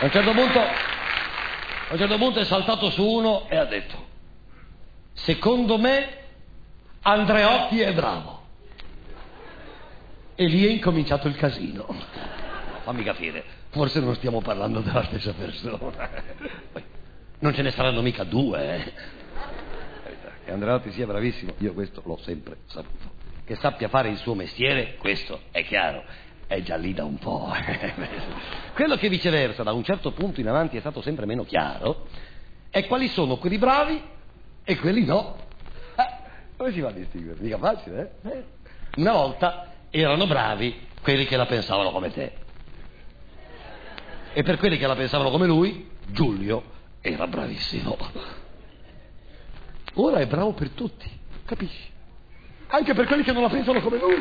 un certo punto è saltato su uno e ha detto: secondo me Andreotti è bravo. E lì è incominciato il casino. Fammi capire, forse non stiamo parlando della stessa persona. Non ce ne saranno mica due, Che Andreotti sia bravissimo, io questo l'ho sempre saputo. Che sappia fare il suo mestiere, questo è chiaro. È già lì da un po'. Quello che viceversa da un certo punto in avanti è stato sempre meno chiaro è quali sono quelli bravi e quelli no. Come si fa a distinguere? Mica facile, Una volta erano bravi quelli che la pensavano come te, e per quelli che la pensavano come lui, Giulio era bravissimo. Ora è bravo per tutti, capisci? Anche per quelli che non la pensano come lui.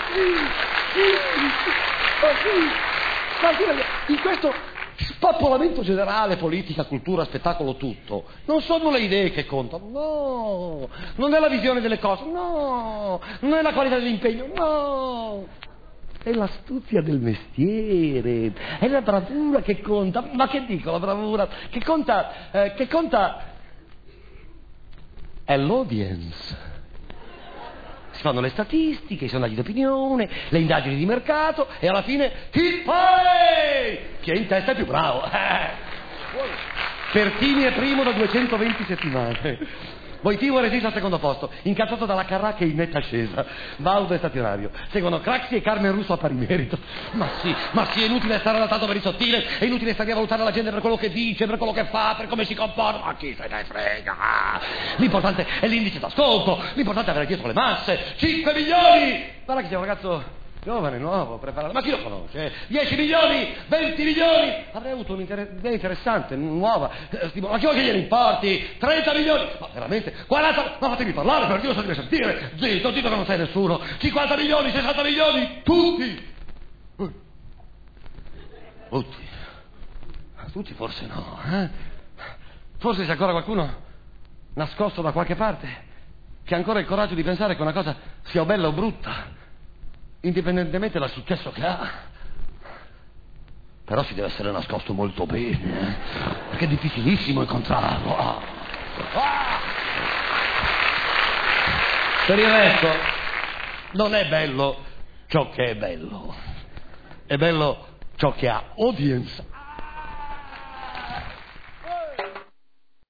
In questo spappolamento generale, politica, cultura, spettacolo, tutto, non sono le idee che contano, no, non è la visione delle cose, no, non è la qualità dell'impegno, no, è l'astuzia del mestiere, è la bravura che conta. Ma che dico la bravura? Che conta è l'audience. Si fanno le statistiche, i sondaggi d'opinione, le indagini di mercato e alla fine chi poi? Chi è in testa è più bravo. Pertini è primo da 220 settimane. Voitino resiste al secondo posto, incazzato dalla Carrà che è in netta ascesa. Baudo è stazionario. Seguono Craxi e Carmen Russo a pari merito. Ma sì, è inutile stare adattato per il sottile, è inutile stare a valutare la gente per quello che dice, per quello che fa, per come si comporta. Ma chi se ne frega? L'importante è l'indice d'ascolto, l'importante è avere dietro le masse. 5 milioni! Guarda che c'è un ragazzo giovane, nuovo, preparato. Ma chi lo conosce? 10 milioni, 20 milioni. Avrei avuto un'idea interessante, nuova. Ma chi vuoi che gliene importi? 30 milioni. Ma veramente? 40? Ma fatemi parlare, per Dio, deve sentire. Zitto, che non sei nessuno. 50 milioni, 60 milioni, tutti. Tutti. Tutti forse no, Forse c'è ancora qualcuno nascosto da qualche parte che ha ancora il coraggio di pensare che una cosa sia bella o brutta, indipendentemente dal successo che ha. Però si deve essere nascosto molto bene, perché è difficilissimo incontrarlo. Per il resto non è bello ciò che è bello ciò che ha audience